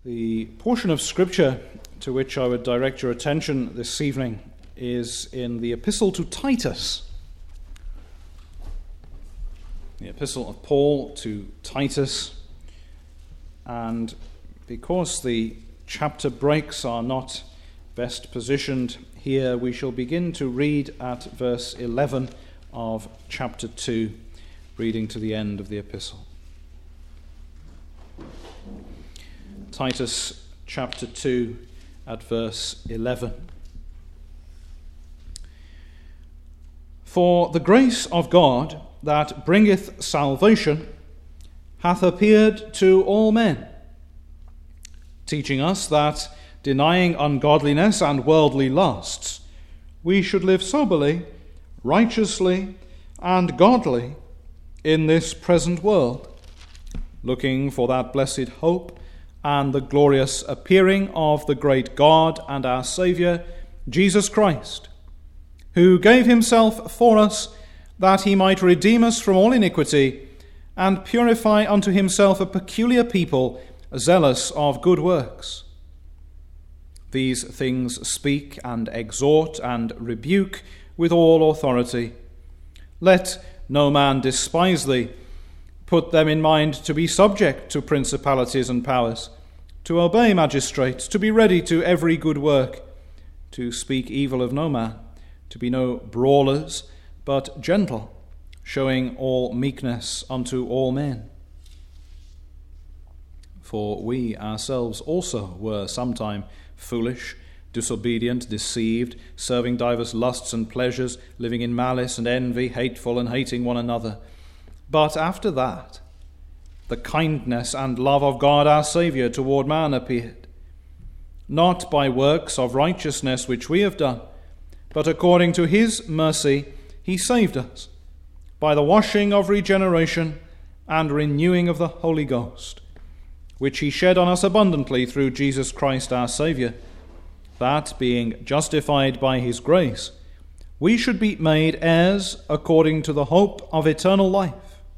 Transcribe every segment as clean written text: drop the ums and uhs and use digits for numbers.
The portion of Scripture to which I would direct your attention this evening is in the Epistle to Titus. The Epistle of Paul to Titus. And because the chapter breaks are not best positioned here, we shall begin to read at verse 11 of chapter 2, reading to the end of the epistle. Titus chapter 2 at verse 11. For the grace of God that bringeth salvation hath appeared to all men, teaching us that, denying ungodliness and worldly lusts, we should live soberly, righteously, and godly in this present world, looking for that blessed hope and the glorious appearing of the great God and our Saviour, Jesus Christ, who gave himself for us that he might redeem us from all iniquity and purify unto himself a peculiar people, zealous of good works. These things speak and exhort and rebuke with all authority. Let no man despise thee. Put them in mind to be subject to principalities and powers, to obey magistrates, to be ready to every good work, to speak evil of no man, to be no brawlers, but gentle, showing all meekness unto all men. For we ourselves also were sometime foolish, disobedient, deceived, serving divers lusts and pleasures, living in malice and envy, hateful and hating one another. But after that, the kindness and love of God our Saviour toward man appeared, not by works of righteousness which we have done, but according to his mercy he saved us, by the washing of regeneration and renewing of the Holy Ghost, which he shed on us abundantly through Jesus Christ our Saviour, that, being justified by his grace, we should be made heirs according to the hope of eternal life.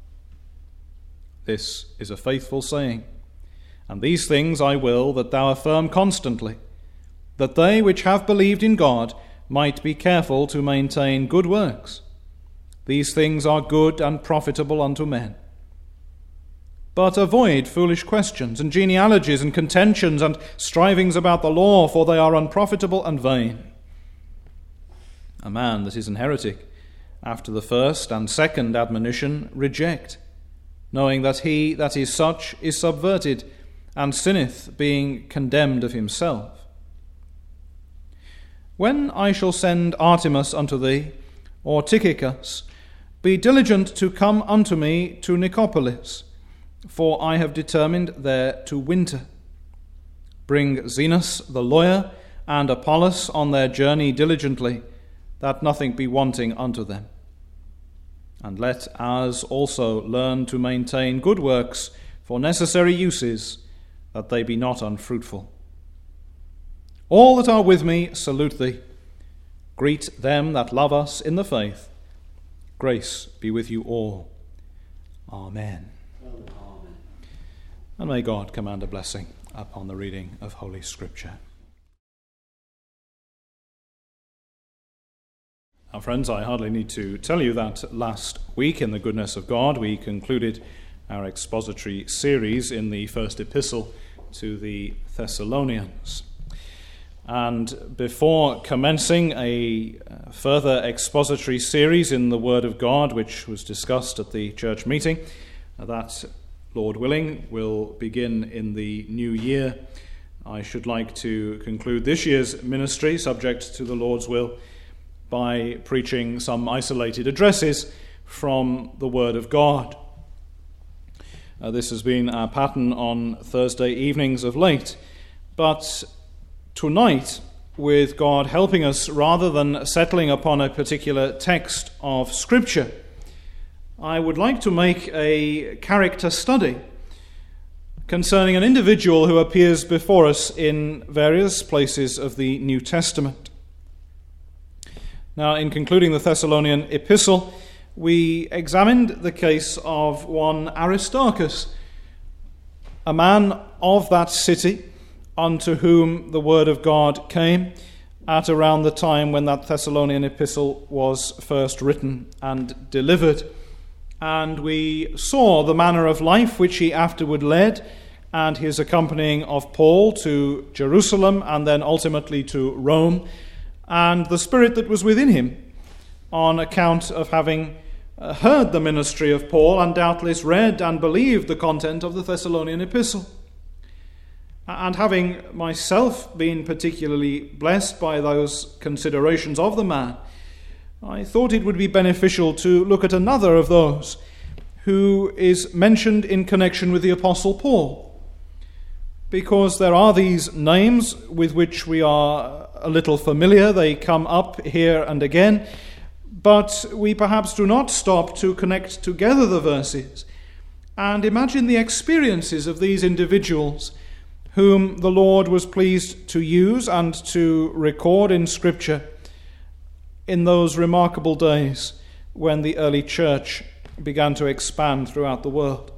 This is a faithful saying, and these things I will that thou affirm constantly, that they which have believed in God might be careful to maintain good works. These things are good and profitable unto men. But avoid foolish questions and genealogies and contentions and strivings about the law, for they are unprofitable and vain. A man that is an heretic, after the first and second admonition, reject, knowing that he that is such is subverted, and sinneth, being condemned of himself. When I shall send Artemas unto thee, or Tychicus, be diligent to come unto me to Nicopolis, for I have determined there to winter. Bring Zenas the lawyer and Apollos on their journey diligently, that nothing be wanting unto them. And let ours also learn to maintain good works for necessary uses, that they be not unfruitful. All that are with me salute thee. Greet them that love us in the faith. Grace be with you all. Amen. Amen. And may God command a blessing upon the reading of Holy Scripture. Now, friends, I hardly need to tell you that last week, in the goodness of God, we concluded our expository series in the first epistle to the Thessalonians. And before commencing a further expository series in the Word of God, which was discussed at the church meeting, that, Lord willing, will begin in the new year, I should like to conclude this year's ministry, subject to the Lord's will, by preaching some isolated addresses from the Word of God. This has been our pattern on Thursday evenings of late, but tonight, with God helping us, rather than settling upon a particular text of Scripture, I would like to make a character study concerning an individual who appears before us in various places of the New Testament. Now, in concluding the Thessalonian epistle, we examined the case of one Aristarchus, a man of that city unto whom the word of God came at around the time when that Thessalonian epistle was first written and delivered. And we saw the manner of life which he afterward led, and his accompanying of Paul to Jerusalem and then ultimately to Rome, and the spirit that was within him on account of having heard the ministry of Paul and doubtless read and believed the content of the Thessalonian epistle. And having myself been particularly blessed by those considerations of the man, I thought it would be beneficial to look at another of those who is mentioned in connection with the Apostle Paul, because there are these names with which we are a little familiar. They come up here and again, but we perhaps do not stop to connect together the verses and imagine the experiences of these individuals whom the Lord was pleased to use and to record in Scripture in those remarkable days when the early church began to expand throughout the world.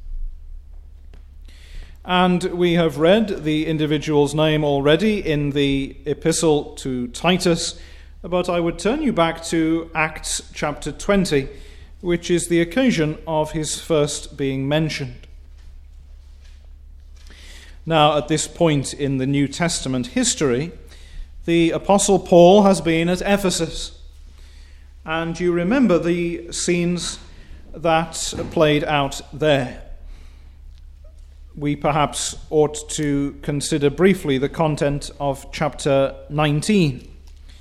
And we have read the individual's name already in the epistle to Titus, but I would turn you back to Acts chapter 20, which is the occasion of his first being mentioned. Now, at this point in the New Testament history, the Apostle Paul has been at Ephesus. And you remember the scenes that played out there. We perhaps ought to consider briefly the content of chapter 19.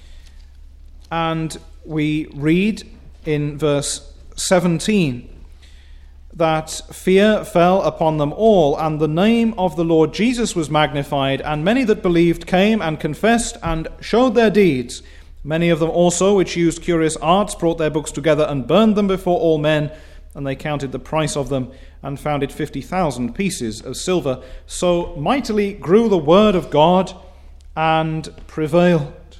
And we read in verse 17 that fear fell upon them all, and the name of the Lord Jesus was magnified, and many that believed came and confessed and showed their deeds. Many of them also, which used curious arts, brought their books together and burned them before all men, and they counted the price of them and found it 50,000 pieces of silver. So mightily grew the word of God and prevailed.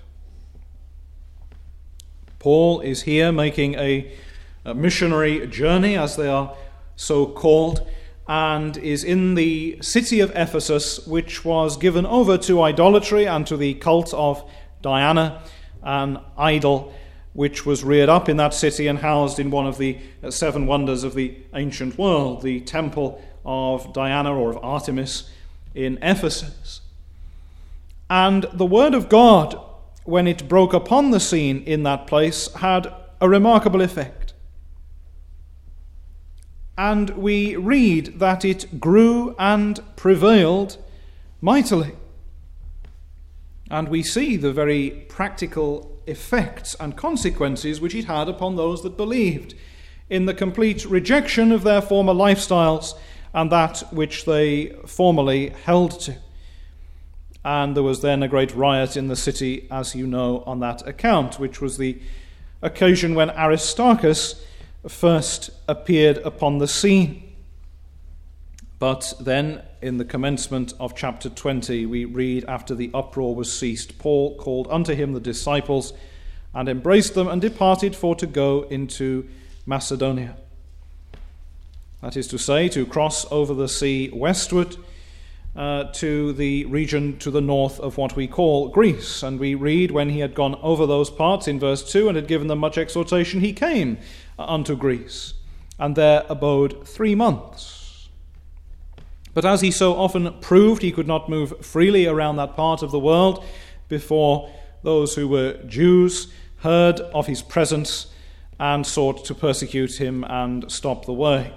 Paul is here making a missionary journey, as they are so called, and is in the city of Ephesus, which was given over to idolatry and to the cult of Diana, an idol which was reared up in that city and housed in one of the 7 wonders of the ancient world, the temple of Diana or of Artemis in Ephesus. And the word of God, when it broke upon the scene in that place, had a remarkable effect. And we read that it grew and prevailed mightily. And we see the very practical effects and consequences which it had upon those that believed, in the complete rejection of their former lifestyles and that which they formerly held to. And there was then a great riot in the city, as you know, on that account, which was the occasion when Aristarchus first appeared upon the scene. But then, in the commencement of chapter 20, we read, after the uproar was ceased, Paul called unto him the disciples, and embraced them, and departed for to go into Macedonia. That is to say, to cross over the sea westward to the region to the north of what we call Greece. And we read, when he had gone over those parts in verse 2 and had given them much exhortation, he came unto Greece, and there abode 3 months. But as he so often proved, he could not move freely around that part of the world before those who were Jews heard of his presence and sought to persecute him and stop the way.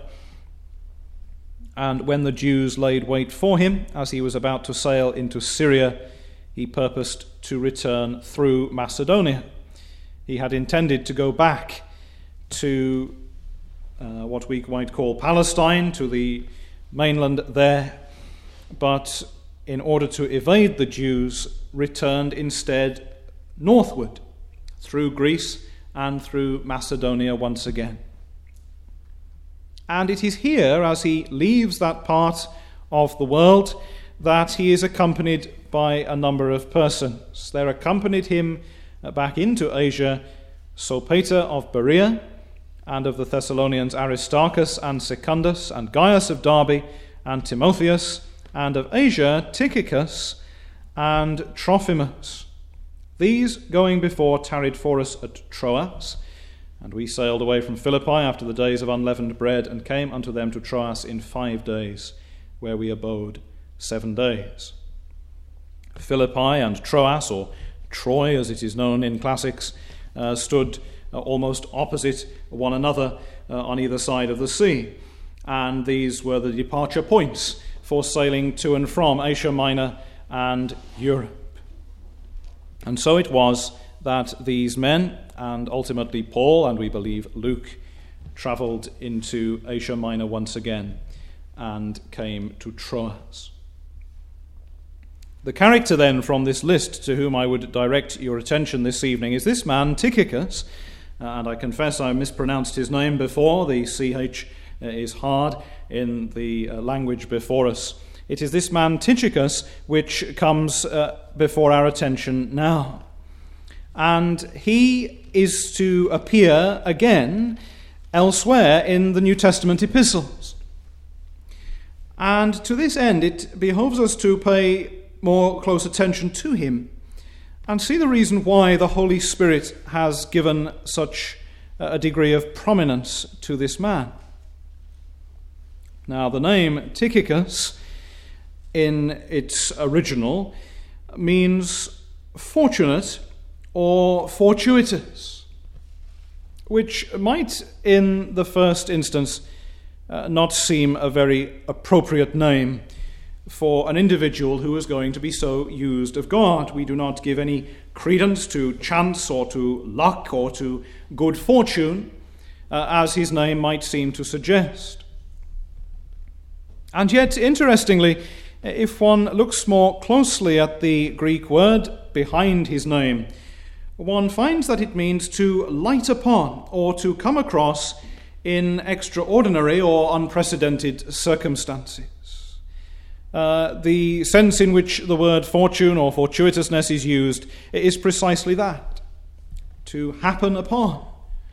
And when the Jews laid wait for him, as he was about to sail into Syria, he purposed to return through Macedonia. He had intended to go back to what we might call Palestine, to the mainland there, but in order to evade the Jews, returned instead northward through Greece and through Macedonia once again. And it is here, as he leaves that part of the world, that he is accompanied by a number of persons. There accompanied him back into Asia Sopater of Berea, and of the Thessalonians Aristarchus and Secundus, and Gaius of Derbe, and Timotheus, and of Asia Tychicus and Trophimus. These, going before, tarried for us at Troas, and we sailed away from Philippi after the days of unleavened bread, and came unto them to Troas in 5 days, where we abode 7 days. Philippi and Troas, or Troy as it is known in classics, stood almost opposite one another on either side of the sea, and these were the departure points for sailing to and from Asia Minor and Europe. And so it was that these men, and ultimately Paul, and we believe Luke, travelled into Asia Minor once again and came to Troas. The character then from this list to whom I would direct your attention this evening is this man Tychicus, and I confess I mispronounced his name before. The CH is hard in the language before us. It is this man Tychicus which comes before our attention now. And he is to appear again elsewhere in the New Testament epistles. And to this end, it behoves us to pay more close attention to him and see the reason why the Holy Spirit has given such a degree of prominence to this man. Now, the name Tychicus in its original means fortunate or fortuitous, which might in the first instance not seem a very appropriate name for an individual who is going to be so used of God. We do not give any credence to chance or to luck or to good fortune, as his name might seem to suggest. And yet, interestingly, if one looks more closely at the Greek word behind his name, one finds that it means to light upon or to come across in extraordinary or unprecedented circumstances. The sense in which the word fortune or fortuitousness is used is precisely that, to happen upon.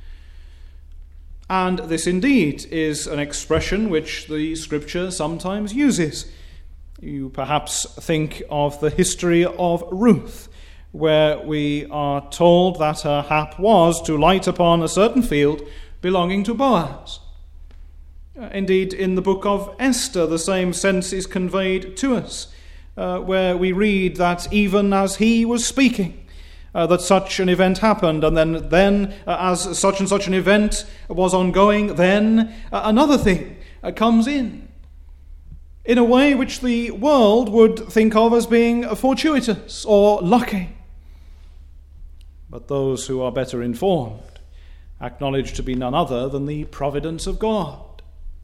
And this indeed is an expression which the Scripture sometimes uses. You perhaps think of the history of Ruth, where we are told that her hap was to light upon a certain field belonging to Boaz. Indeed, in the book of Esther, the same sense is conveyed to us, where we read that even as he was speaking, that such an event happened, and then as such and such an event was ongoing, then another thing comes in a way which the world would think of as being fortuitous or lucky. But those who are better informed acknowledge to be none other than the providence of God.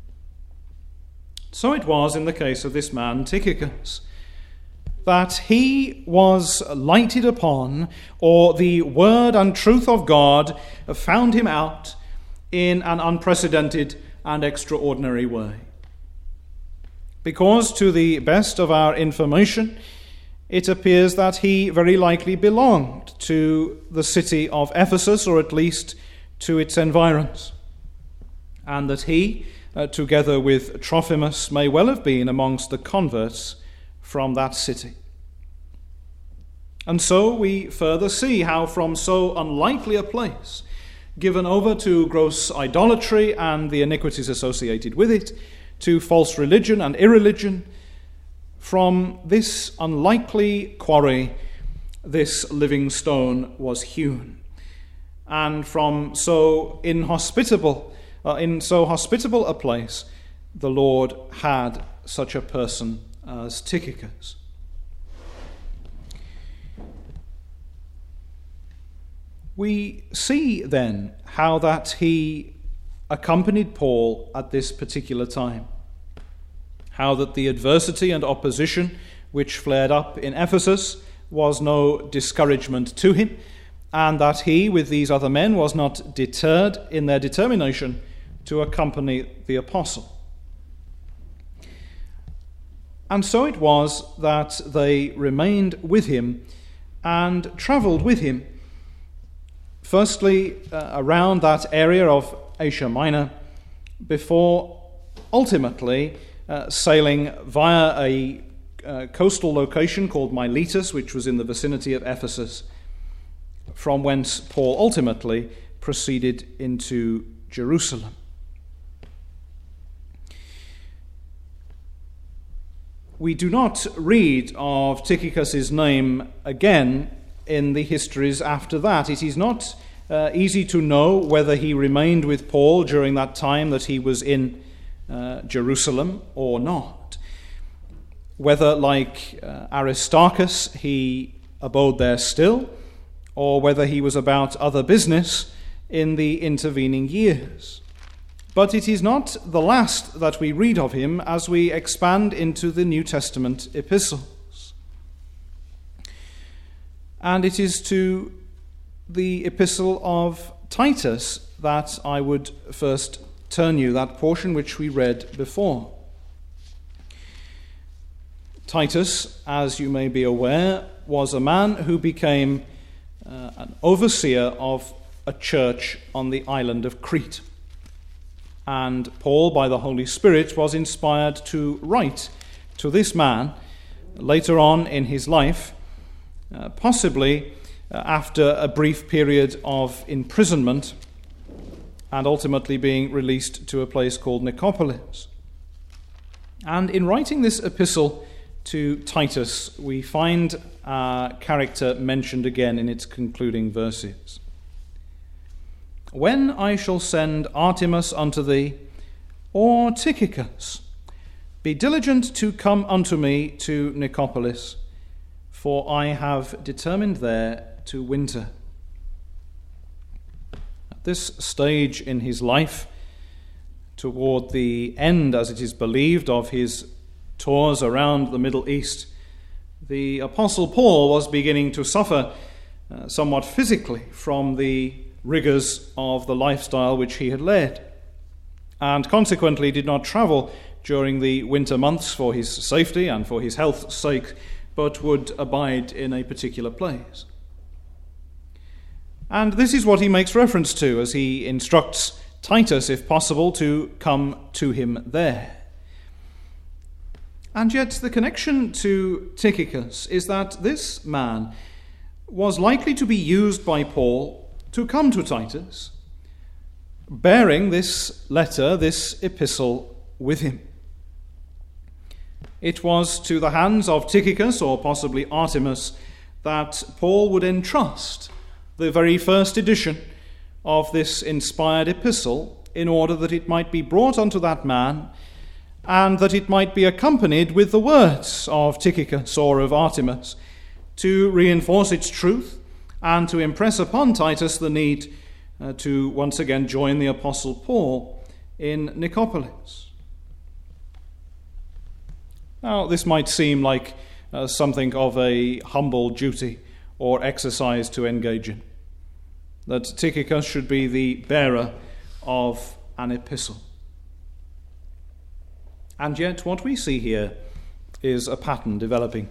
So it was in the case of this man Tychicus, that he was lighted upon, or the word and truth of God found him out in an unprecedented and extraordinary way. Because to the best of our information, it appears that he very likely belonged to the city of Ephesus, or at least to its environs, and that he, together with Trophimus, may well have been amongst the converts from that city. And so we further see how from so unlikely a place, given over to gross idolatry and the iniquities associated with it, to false religion and irreligion, from this unlikely quarry, this living stone was hewn. And from so inhospitable a place, the Lord had such a person as Tychicus. We see then how that he accompanied Paul at this particular time, how that the adversity and opposition which flared up in Ephesus was no discouragement to him, and that he, with these other men, was not deterred in their determination to accompany the apostle. And so it was that they remained with him and travelled with him, firstly around that area of Asia Minor, before ultimately sailing via a coastal location called Miletus, which was in the vicinity of Ephesus, from whence Paul ultimately proceeded into Jerusalem. We do not read of Tychicus' name again in the histories after that. It is not easy to know whether he remained with Paul during that time that he was in Jerusalem or not. Whether, like Aristarchus, he abode there still, or whether he was about other business in the intervening years. But it is not the last that we read of him as we expand into the New Testament epistles. And it is to the epistle of Titus that I would first turn you, that portion which we read before. Titus, as you may be aware, was a man who became an overseer of a church on the island of Crete. And Paul, by the Holy Spirit, was inspired to write to this man later on in his life, possibly after a brief period of imprisonment and ultimately being released to a place called Nicopolis. And in writing this epistle to Titus, we find a character mentioned again in its concluding verses. When I shall send Artemas unto thee, or Tychicus, be diligent to come unto me to Nicopolis, for I have determined there to winter. At this stage in his life, toward the end, as it is believed, of his tours around the Middle East, the Apostle Paul was beginning to suffer somewhat physically from the rigors of the lifestyle which he had led, and consequently did not travel during the winter months for his safety and for his health's sake, but would abide in a particular place. And this is what he makes reference to as he instructs Titus, if possible, to come to him there. And yet the connection to Tychicus is that this man was likely to be used by Paul to come to Titus, bearing this letter, this epistle, with him. It was to the hands of Tychicus, or possibly Artemas, that Paul would entrust the very first edition of this inspired epistle, in order that it might be brought unto that man, and that it might be accompanied with the words of Tychicus or of Artemas, to reinforce its truth and to impress upon Titus the need to once again join the Apostle Paul in Nicopolis. Now, this might seem like something of a humble duty or exercise to engage in, that Tychicus should be the bearer of an epistle. And yet what we see here is a pattern developing.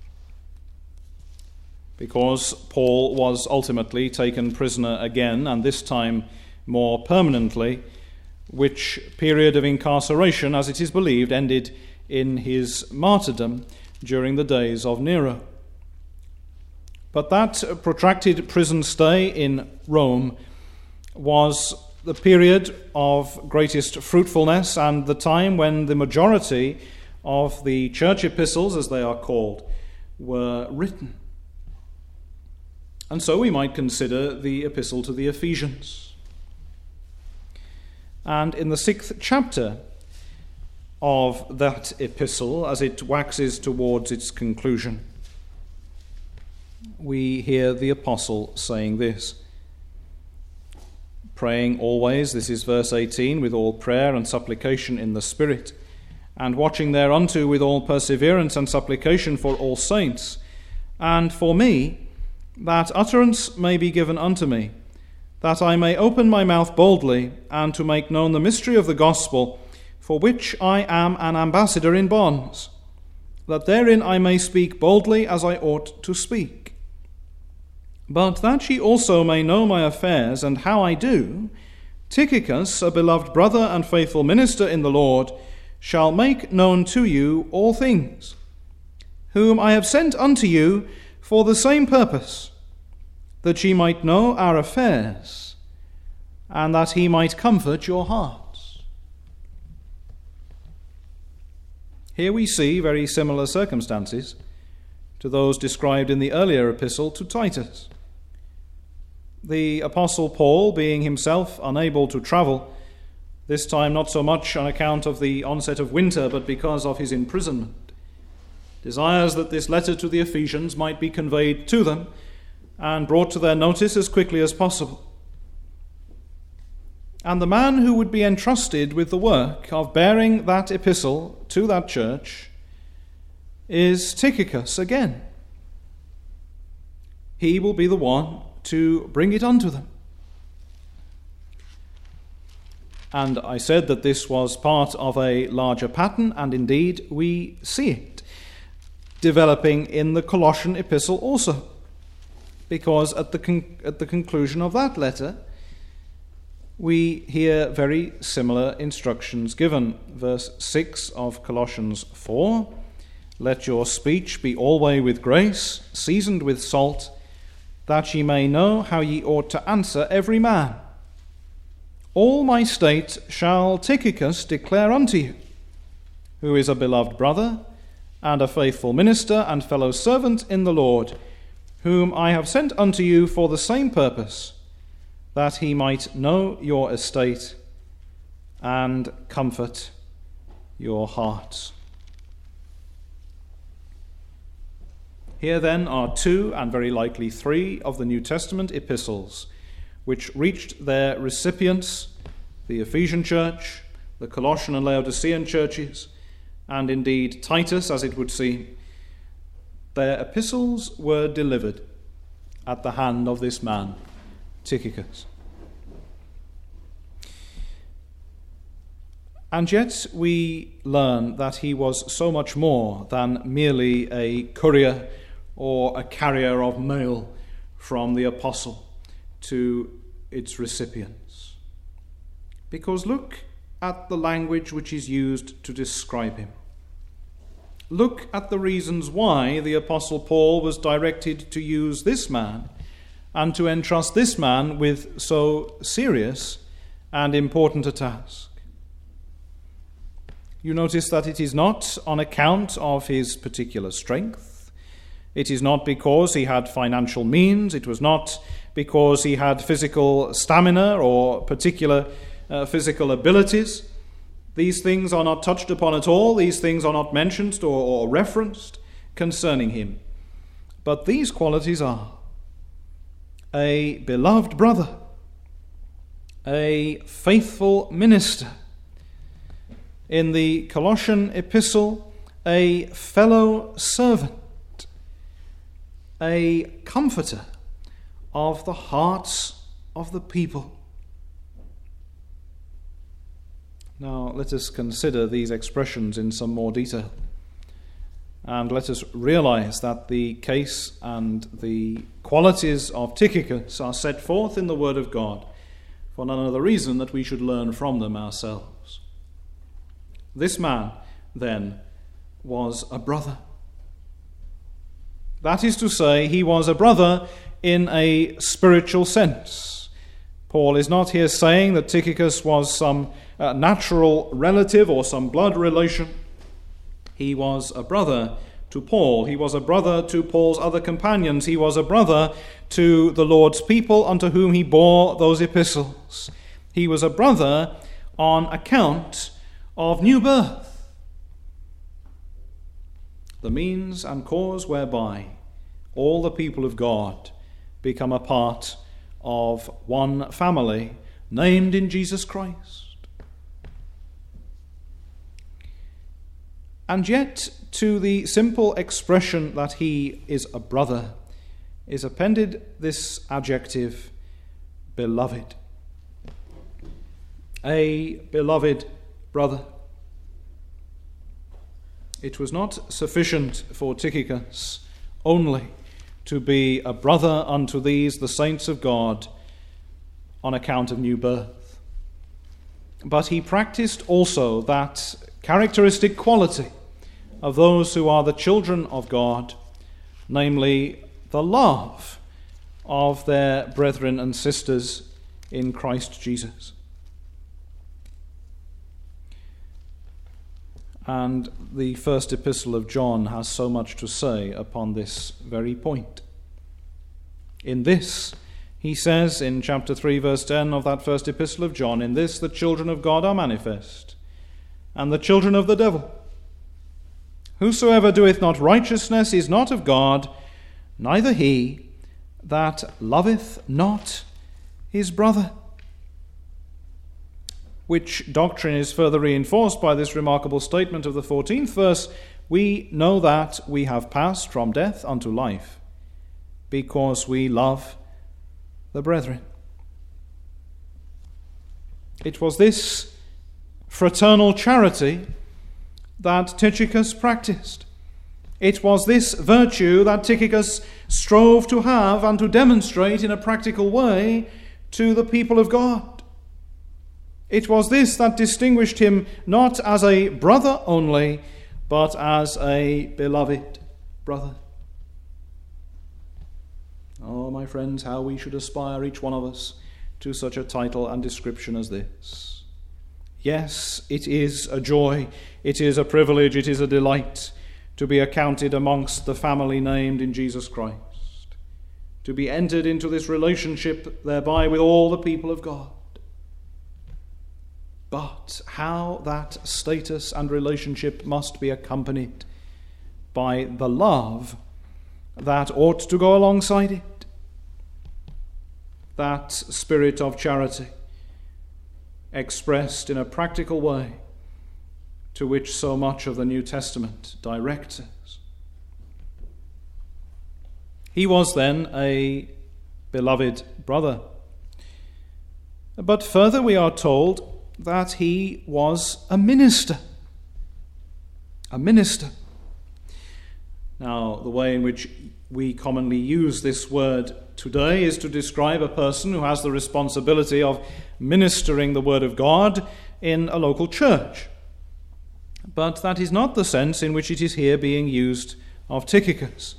Because Paul was ultimately taken prisoner again, and this time more permanently, which period of incarceration, as it is believed, ended in his martyrdom during the days of Nero. But that protracted prison stay in Rome was the period of greatest fruitfulness and the time when the majority of the church epistles, as they are called, were written. And so we might consider the epistle to the Ephesians. And in the 6th chapter of that epistle, as it waxes towards its conclusion, we hear the apostle saying this: praying always, this is verse 18, with all prayer and supplication in the Spirit, and watching thereunto with all perseverance and supplication for all saints, and for me, that utterance may be given unto me, that I may open my mouth boldly, and to make known the mystery of the gospel, for which I am an ambassador in bonds, that therein I may speak boldly as I ought to speak. But that ye also may know my affairs, and how I do, Tychicus, a beloved brother and faithful minister in the Lord, shall make known to you all things, whom I have sent unto you for the same purpose, that ye might know our affairs, and that he might comfort your hearts. Here we see very similar circumstances to those described in the earlier epistle to Titus. The Apostle Paul, being himself unable to travel, this time not so much on account of the onset of winter, but because of his imprisonment, desires that this letter to the Ephesians might be conveyed to them and brought to their notice as quickly as possible. And the man who would be entrusted with the work of bearing that epistle to that church is Tychicus again. He will be the one to bring it unto them. And I said that this was part of a larger pattern, and indeed we see it developing in the Colossian epistle also, because at the conclusion of that letter we hear very similar instructions given. Verse 6 of Colossians 4, let your speech be always with grace, seasoned with salt, that ye may know how ye ought to answer every man. All my state shall Tychicus declare unto you, who is a beloved brother, and a faithful minister and fellow servant in the Lord, whom I have sent unto you for the same purpose, that he might know your estate and comfort your hearts. Here then are 2, and very likely 3, of the New Testament epistles which reached their recipients, the Ephesian church, the Colossian and Laodicean churches, and indeed Titus, as it would seem. Their epistles were delivered at the hand of this man, Tychicus. And yet we learn that he was so much more than merely a courier or a carrier of mail from the apostle to its recipients. Because look at the language which is used to describe him. Look at the reasons why the Apostle Paul was directed to use this man and to entrust this man with so serious and important a task. You notice that it is not on account of his particular strength. It is not because he had financial means. It was not because he had physical stamina or particular physical abilities. These things are not touched upon at all. These things are not mentioned or referenced concerning him. But these qualities are a beloved brother, a faithful minister, in the Colossian epistle, a fellow servant, a comforter of the hearts of the people. Now let us consider these expressions in some more detail, and let us realize that the case and the qualities of Tychicus are set forth in the Word of God for none other reason that we should learn from them ourselves. This man, then, was a brother. That is to say, he was a brother in a spiritual sense. Paul is not here saying that Tychicus was some natural relative or some blood relation. He was a brother to Paul. He was a brother to Paul's other companions. He was a brother to the Lord's people unto whom he bore those epistles. He was a brother on account of new birth, the means and cause whereby all the people of God become a part of one family named in Jesus Christ. And yet, to the simple expression that he is a brother is appended this adjective, beloved. A beloved brother. It was not sufficient for Tychicus only to be a brother unto these, the saints of God, on account of new birth. But he practiced also that characteristic quality of those who are the children of God, namely the love of their brethren and sisters in Christ Jesus. And the first epistle of John has so much to say upon this very point. In this, he says in chapter 3, verse 10 of that first epistle of John, in this the children of God are manifest, and the children of the devil. Whosoever doeth not righteousness is not of God, neither he that loveth not his brother. Which doctrine is further reinforced by this remarkable statement of the 14th verse: we know that we have passed from death unto life, because we love the brethren. It was this fraternal charity that Tychicus practiced. It was this virtue that Tychicus strove to have and to demonstrate in a practical way to the people of God. It was this that distinguished him not as a brother only, but as a beloved brother. Oh, my friends, how we should aspire, each one of us, to such a title and description as this. Yes, it is a joy, it is a privilege, it is a delight to be accounted amongst the family named in Jesus Christ, to be entered into this relationship thereby with all the people of God. But how that status and relationship must be accompanied by the love that ought to go alongside it. That spirit of charity expressed in a practical way to which so much of the New Testament directs us. He was then a beloved brother. But further we are told that he was a minister. A minister. Now, the way in which we commonly use this word today is to describe a person who has the responsibility of ministering the word of God in a local church. But that is not the sense in which it is here being used of Tychicus.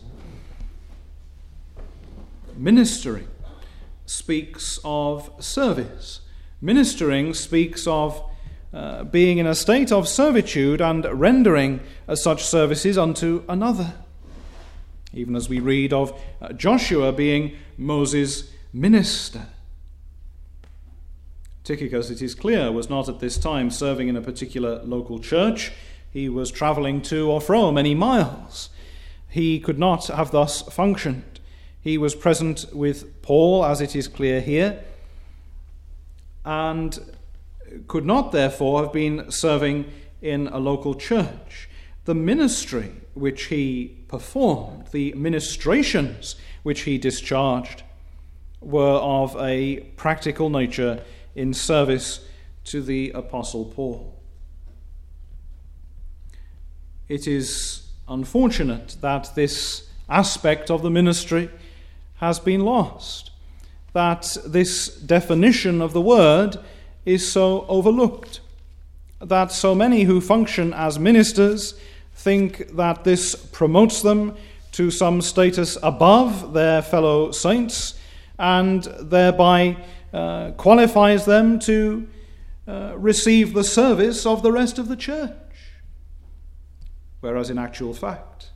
Ministering speaks of service. Ministering speaks of being in a state of servitude and rendering such services unto another. Even as we read of Joshua being Moses' minister. Tychicus, it is clear, was not at this time serving in a particular local church. He was travelling to or fro many miles. He could not have thus functioned. He was present with Paul, as it is clear here, and could not therefore have been serving in a local church. The ministry which he performed, the ministrations which he discharged, were of a practical nature in service to the Apostle Paul. It is unfortunate that this aspect of the ministry has been lost, that this definition of the word is so overlooked, that so many who function as ministers think that this promotes them to some status above their fellow saints and thereby qualifies them to receive the service of the rest of the church. Whereas in actual fact,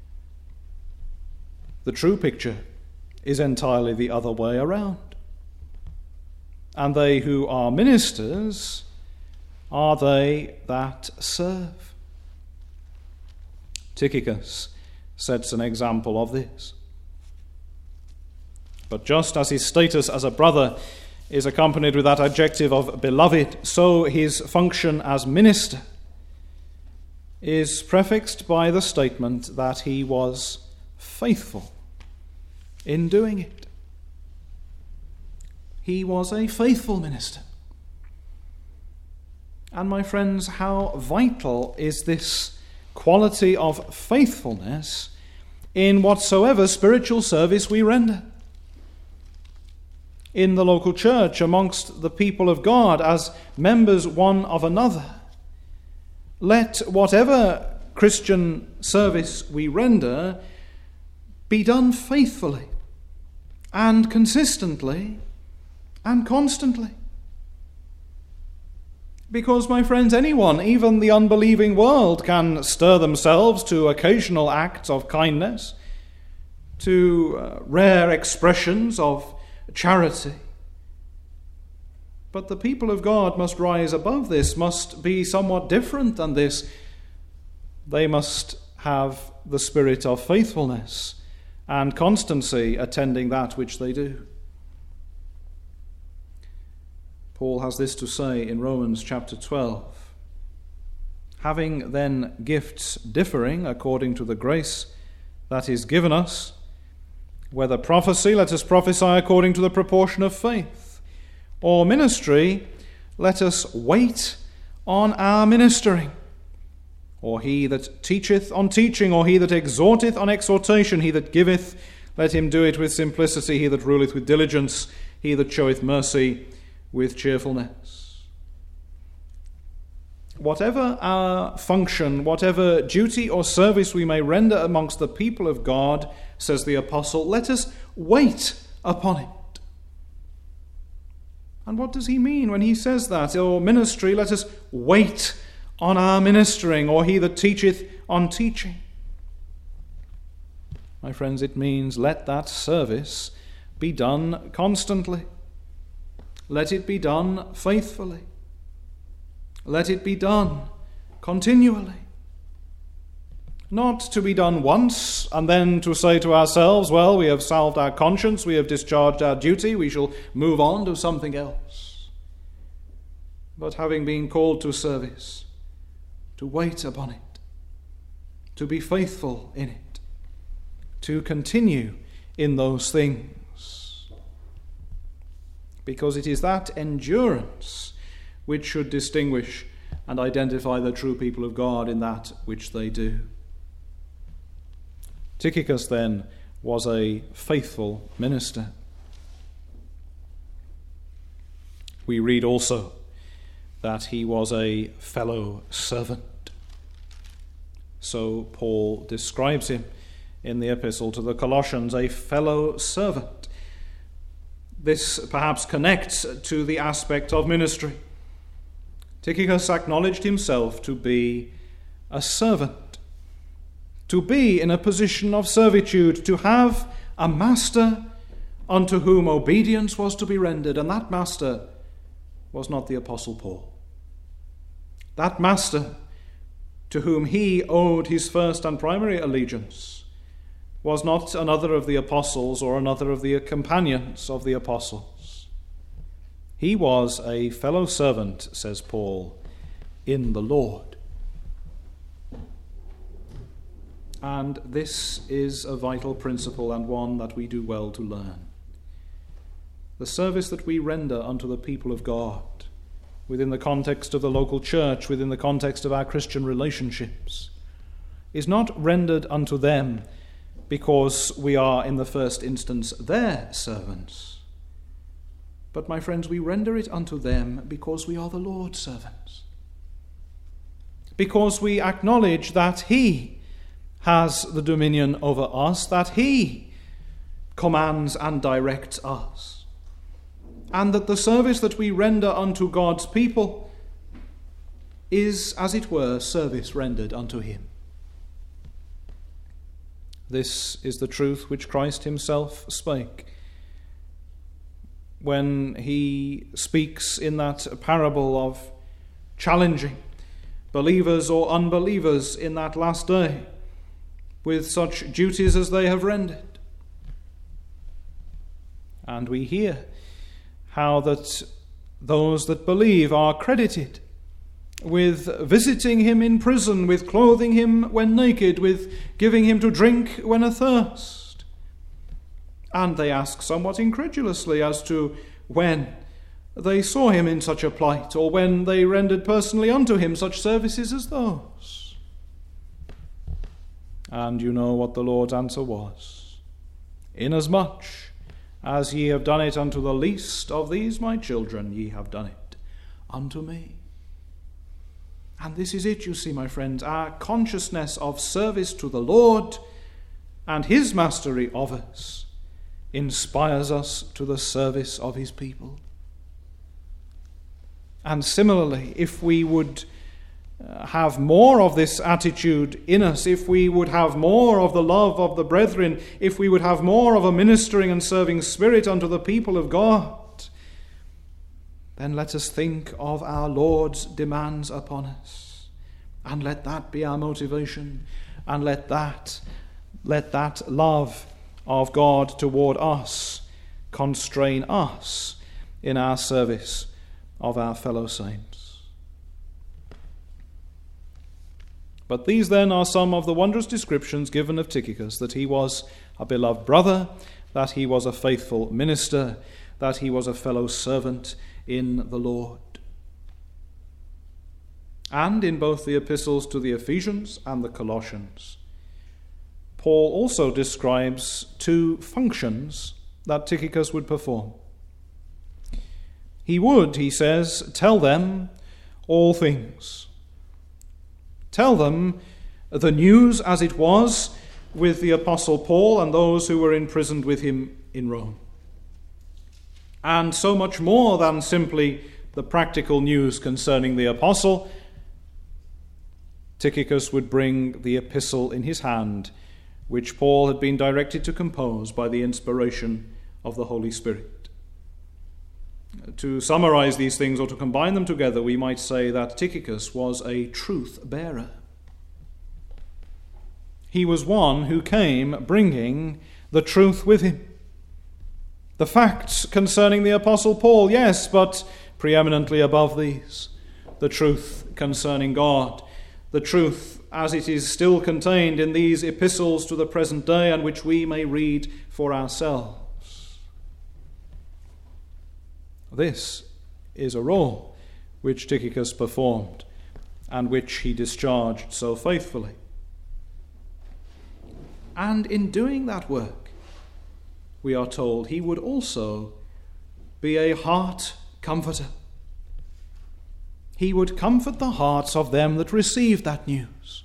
the true picture is entirely the other way around. And they who are ministers are they that serve. Tychicus sets an example of this. But just as his status as a brother is accompanied with that adjective of beloved, so his function as minister is prefixed by the statement that he was faithful in doing it. He was a faithful minister. And my friends, how vital is this quality of faithfulness in whatsoever spiritual service we render. In the local church, amongst the people of God, as members one of another, let whatever Christian service we render be done faithfully and consistently and constantly. Because, my friends, anyone, even the unbelieving world, can stir themselves to occasional acts of kindness, to rare expressions of charity. But the people of God must rise above this, must be somewhat different than this. They must have the spirit of faithfulness and constancy attending that which they do. Paul has this to say in Romans chapter 12. Having then gifts differing according to the grace that is given us, whether prophecy, let us prophesy according to the proportion of faith, or ministry, let us wait on our ministering. Or he that teacheth on teaching, or he that exhorteth on exhortation, he that giveth, let him do it with simplicity, he that ruleth with diligence, he that showeth mercy with cheerfulness. Whatever our function, whatever duty or service we may render amongst the people of God, says the apostle, let us wait upon it. And what does he mean when he says that? Or ministry, let us wait on our ministering, or he that teacheth on teaching. My friends, it means let that service be done constantly. Let it be done faithfully. Let it be done continually. Not to be done once and then to say to ourselves, well, we have salved our conscience, we have discharged our duty, we shall move on to something else. But having been called to service, to wait upon it, to be faithful in it, to continue in those things. Because it is that endurance which should distinguish and identify the true people of God in that which they do. Tychicus, then, was a faithful minister. We read also that he was a fellow servant. So Paul describes him in the epistle to the Colossians, a fellow servant. This perhaps connects to the aspect of ministry. Tychicus acknowledged himself to be a servant, to be in a position of servitude, to have a master unto whom obedience was to be rendered, and that master was not the Apostle Paul. That master to whom he owed his first and primary allegiance was not another of the apostles or another of the companions of the apostles. He was a fellow servant, says Paul, in the Lord. And this is a vital principle and one that we do well to learn. The service that we render unto the people of God, within the context of the local church, within the context of our Christian relationships, is not rendered unto them because we are, in the first instance, their servants. But, my friends, we render it unto them because we are the Lord's servants. Because we acknowledge that He has the dominion over us, that He commands and directs us, and that the service that we render unto God's people is, as it were, service rendered unto Him. This is the truth which Christ Himself spake when He speaks in that parable of challenging believers or unbelievers in that last day with such duties as they have rendered. And we hear how that those that believe are credited with visiting him in prison, with clothing him when naked, with giving him to drink when athirst. And they ask somewhat incredulously as to when they saw him in such a plight, or when they rendered personally unto him such services as those. And you know what the Lord's answer was. Inasmuch as ye have done it unto the least of these my children, ye have done it unto me. And this is it, you see, my friends. Our consciousness of service to the Lord and his mastery of us inspires us to the service of his people. And similarly, if we would have more of this attitude in us, if we would have more of the love of the brethren, if we would have more of a ministering and serving spirit unto the people of God, then let us think of our Lord's demands upon us, and let that be our motivation, and let that love of God toward us constrain us in our service of our fellow saints. But these then are some of the wondrous descriptions given of Tychicus, that he was a beloved brother, that he was a faithful minister, that he was a fellow servant in the Lord. And in both the epistles to the Ephesians and the Colossians, Paul also describes two functions that Tychicus would perform. He would, he says, tell them all things. Tell them the news as it was with the Apostle Paul and those who were imprisoned with him in Rome. And so much more than simply the practical news concerning the apostle, Tychicus would bring the epistle in his hand, which Paul had been directed to compose by the inspiration of the Holy Spirit. To summarize these things, or to combine them together, we might say that Tychicus was a truth bearer. He was one who came bringing the truth with him. The facts concerning the Apostle Paul, yes, but preeminently above these, the truth concerning God, the truth as it is still contained in these epistles to the present day, and which we may read for ourselves. This is a role which Tychicus performed and which he discharged so faithfully. And in doing that work, we are told he would also be a heart comforter. He would comfort the hearts of them that received that news.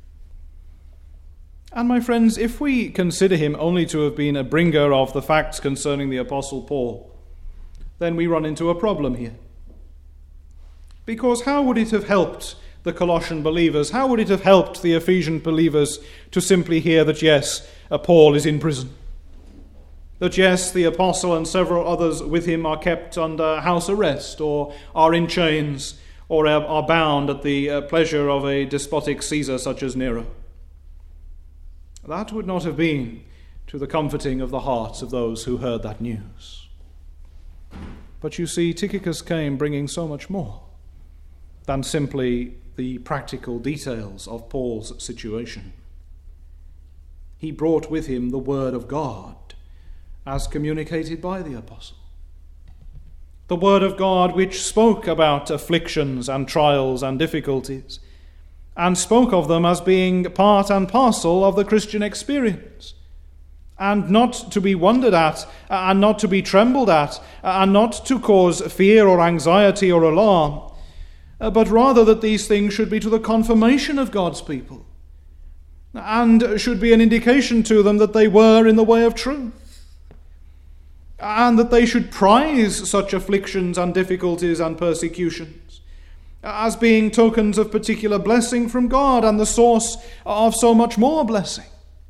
And my friends, if we consider him only to have been a bringer of the facts concerning the Apostle Paul, then we run into a problem here. Because how would it have helped the Colossian believers? How would it have helped the Ephesian believers to simply hear that, yes, Paul is in prison? That, yes, the apostle and several others with him are kept under house arrest, or are in chains, or are bound at the pleasure of a despotic Caesar such as Nero? That would not have been to the comforting of the hearts of those who heard that news. But you see, Tychicus came bringing so much more than simply the practical details of Paul's situation. He brought with him the word of God as communicated by the apostle. The word of God which spoke about afflictions and trials and difficulties, and spoke of them as being part and parcel of the Christian experience, and not to be wondered at, and not to be trembled at, and not to cause fear or anxiety or alarm, but rather that these things should be to the confirmation of God's people, and should be an indication to them that they were in the way of truth, and that they should prize such afflictions and difficulties and persecutions as being tokens of particular blessing from God and the source of so much more blessing.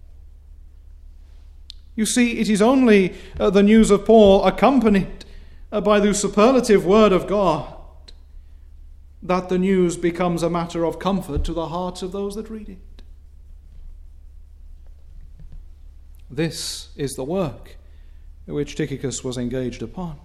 You see, it is only the news of Paul accompanied by the superlative word of God that the news becomes a matter of comfort to the hearts of those that read it. This is the work which Tychicus was engaged upon.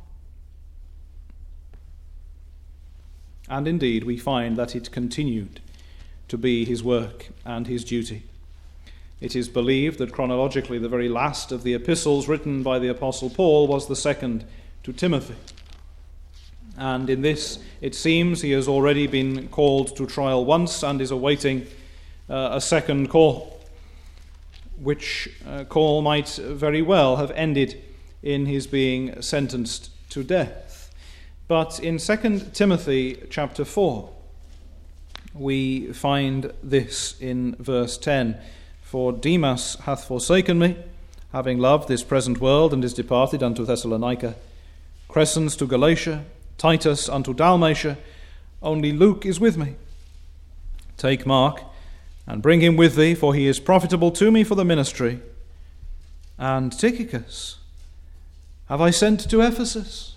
And indeed, we find that it continued to be his work and his duty. It is believed that chronologically the very last of the epistles written by the Apostle Paul was the second to Timothy. And in this, it seems, he has already been called to trial once and is awaiting a second call, which call might very well have ended in his being sentenced to death. But in 2 Timothy chapter 4, we find this in verse 10. For Demas hath forsaken me, having loved this present world, and is departed unto Thessalonica. Crescens to Galatia, Titus unto Dalmatia, only Luke is with me. Take Mark, and bring him with thee, for he is profitable to me for the ministry. And Tychicus have I sent to Ephesus.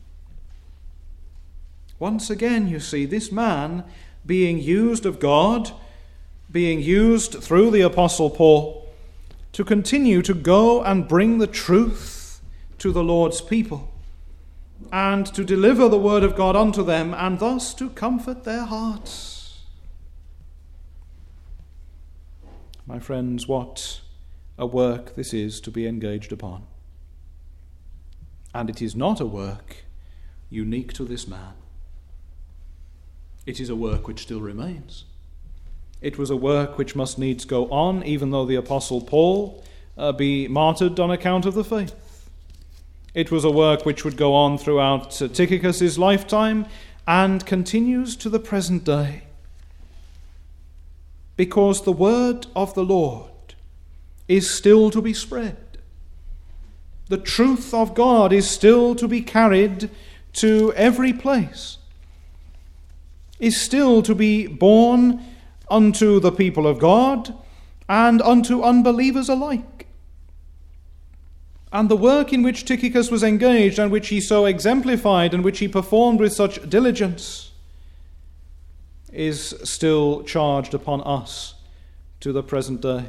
Once again, you see, this man being used of God, being used through the Apostle Paul to continue to go and bring the truth to the Lord's people and to deliver the word of God unto them and thus to comfort their hearts. My friends, what a work this is to be engaged upon. And it is not a work unique to this man. It is a work which still remains. It was a work which must needs go on, even though the Apostle Paul be martyred on account of the faith. It was a work which would go on throughout Tychicus' lifetime and continues to the present day. Because the word of the Lord is still to be spread. The truth of God is still to be carried to every place, is still to be borne unto the people of God and unto unbelievers alike. And the work in which Tychicus was engaged and which he so exemplified and which he performed with such diligence is still charged upon us to the present day.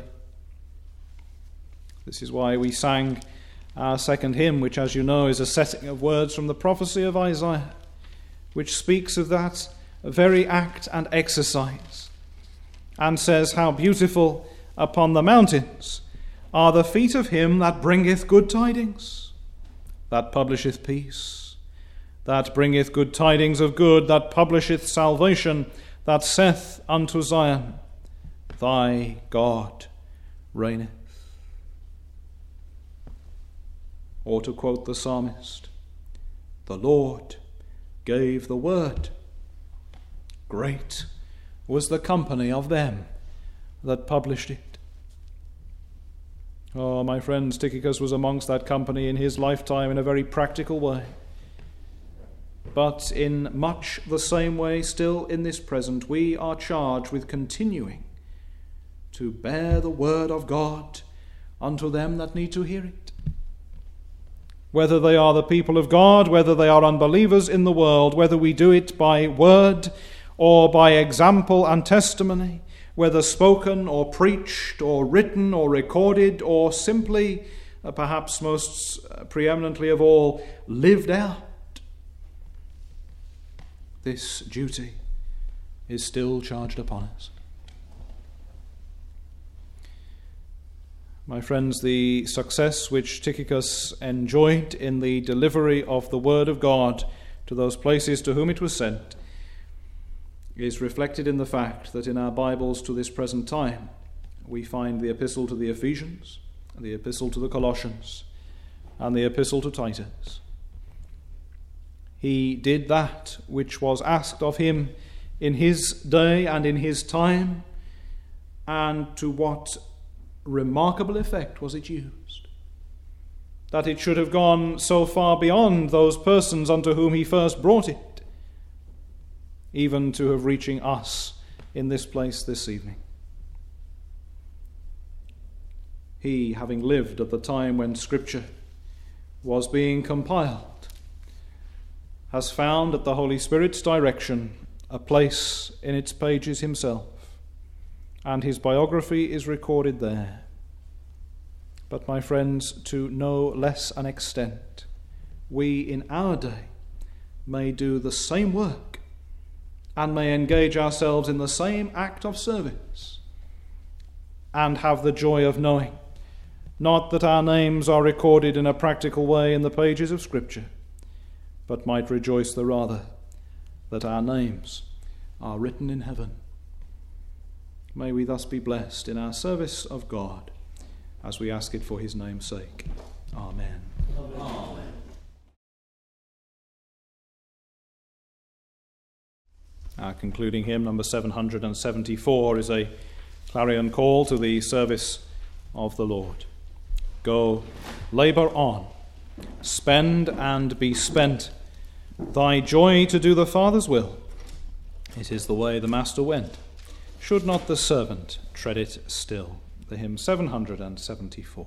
This is why we sang our second hymn, which, as you know, is a setting of words from the prophecy of Isaiah, which speaks of that very act and exercise, and says, how beautiful upon the mountains are the feet of him that bringeth good tidings, that publisheth peace, that bringeth good tidings of good, that publisheth salvation, that saith unto Zion, thy God reigneth. Or to quote the psalmist, the Lord gave the word. Great was the company of them that published it. Oh, my friends, Tychicus was amongst that company in his lifetime in a very practical way. But in much the same way, still in this present, we are charged with continuing to bear the word of God unto them that need to hear it. Whether they are the people of God, whether they are unbelievers in the world, whether we do it by word or by example and testimony, whether spoken or preached or written or recorded or simply, perhaps most preeminently of all, lived out, this duty is still charged upon us. My friends, the success which Tychicus enjoyed in the delivery of the word of God to those places to whom it was sent is reflected in the fact that in our Bibles to this present time we find the epistle to the Ephesians, the epistle to the Colossians, and the epistle to Titus. He did that which was asked of him in his day and in his time, and to what remarkable effect was it used? That it should have gone so far beyond those persons unto whom he first brought it, even to have reaching us in this place this evening. He, having lived at the time when Scripture was being compiled, has found at the Holy Spirit's direction a place in its pages himself, and his biography is recorded there. But, my friends, to no less an extent, we in our day may do the same work and may engage ourselves in the same act of service and have the joy of knowing, not that our names are recorded in a practical way in the pages of Scripture, but might rejoice the rather that our names are written in heaven. May we thus be blessed in our service of God as we ask it for his name's sake. Amen. Amen. Our concluding hymn, number 774, is a clarion call to the service of the Lord. Go, labour on, spend and be spent, thy joy to do the Father's will. It is the way the Master went. Should not the servant tread it still? The hymn 774.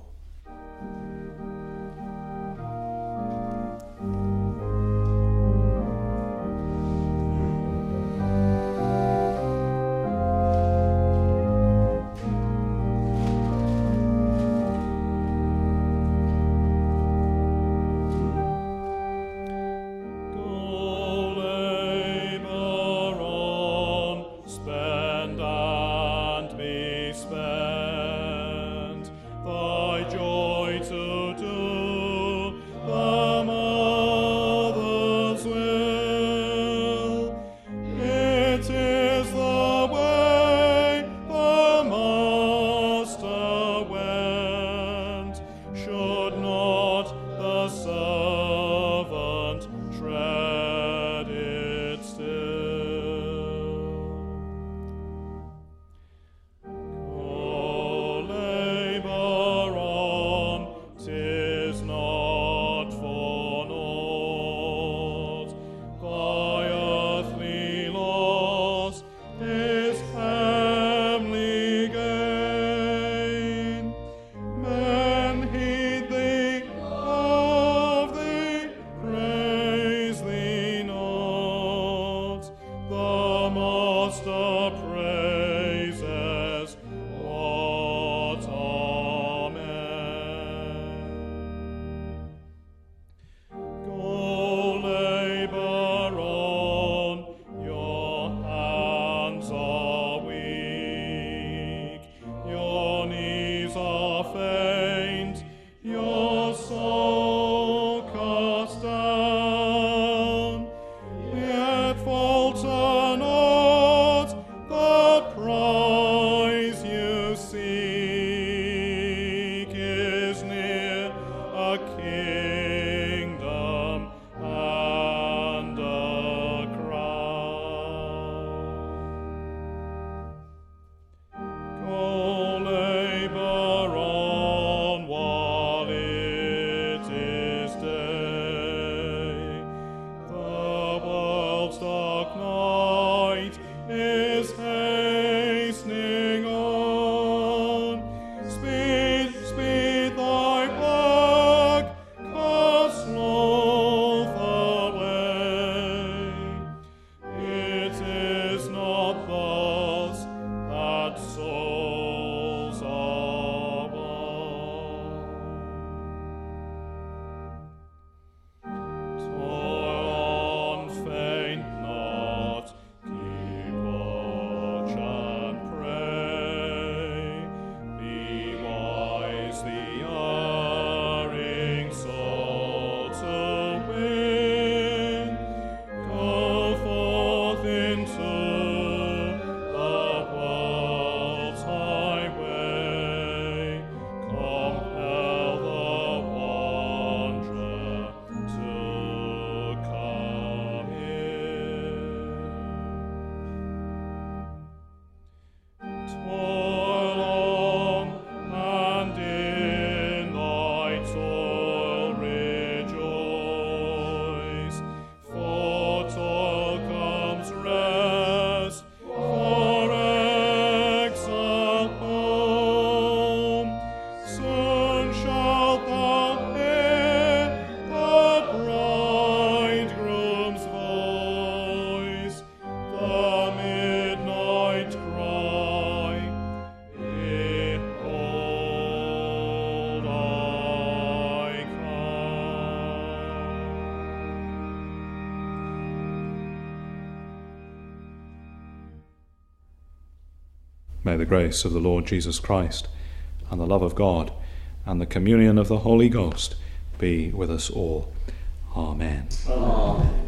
May the grace of the Lord Jesus Christ and the love of God and the communion of the Holy Ghost be with us all. Amen. Amen.